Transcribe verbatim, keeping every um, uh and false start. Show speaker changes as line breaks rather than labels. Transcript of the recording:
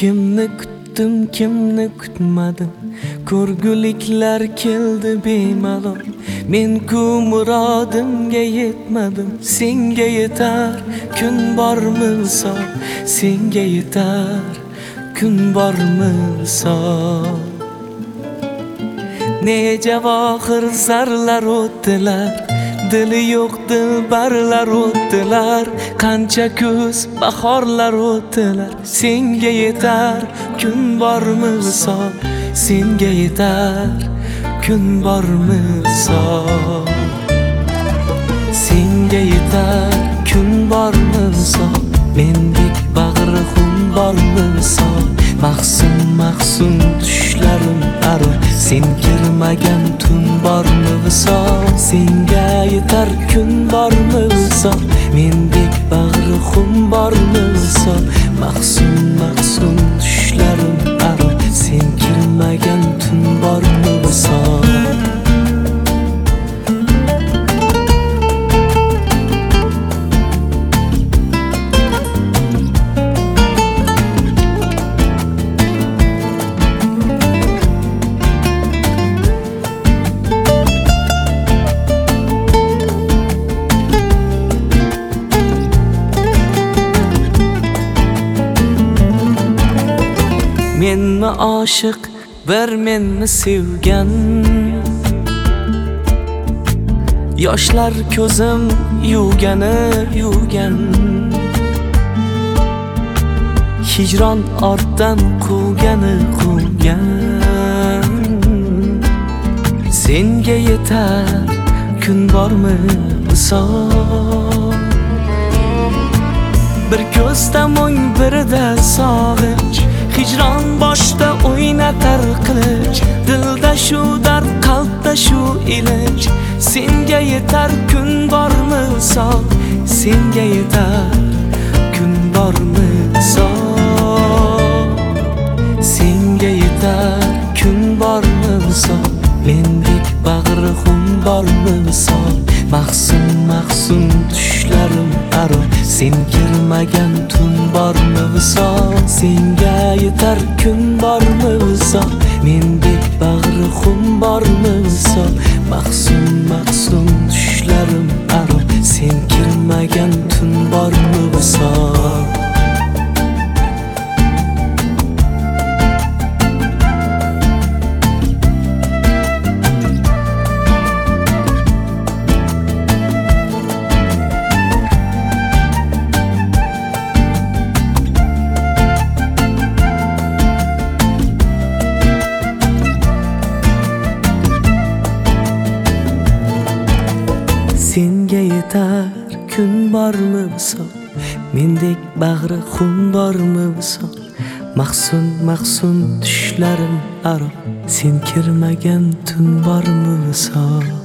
Kimni kutdim, kimni kutmadim, ko'rguliklar keldi bemalol. Men ku murodimga yetmadim, senga yetar kun bormi visol, senga yetar kun bormi visol. Ne javohir zarlar o'tdilar, dili yo'q dilbarlar o'tdilar, qancha kuz bahorlar o'tdilar. Senga yetar kun bormi visol, senga yetar kun bormi visol. Senga yetar kun bormi visol, mendek bag'ri xun bormi visol. Mahzun mahzun tushlarim aro, sen kirmagan tun bormi visol. Senga yetar kun bormi visol, mendek bag'ri xun bormi visol. Mahzun mahzun tushlarim aro, sen kirmagan tun bormi visol. Menmi oshiq, bir menmi sevgan, yoshlar ko'zim yuvgani yuvgan. Hijron ortdan quvgani quvgan. Senga yetar kun bormi visol. Bir ko'zda mung, birida sog'inch, hijron boshda o'ynatar qilich. Dilda shu dard, qalbda shu ilinj. Senga yetar kun bormi visol, senga yetar kun bormi visol. Senga yetar kun bormi visol, mendek bag'ri xun bormi visol. Mahzun mahzun tushlarim aro, sen kirmagan tun bormi visol. Senga yetar kun bormi visol, mendek bag'ri xun bormi visol. Mahzun mahzun tushlarim aro, sen kirmagan tun bormi visol. Senga yetar kun bormi visol, mendek bag'ri xun bormi visol. Mahzun mahzun tushlarim aro, sen kirmagan tun bormi visol.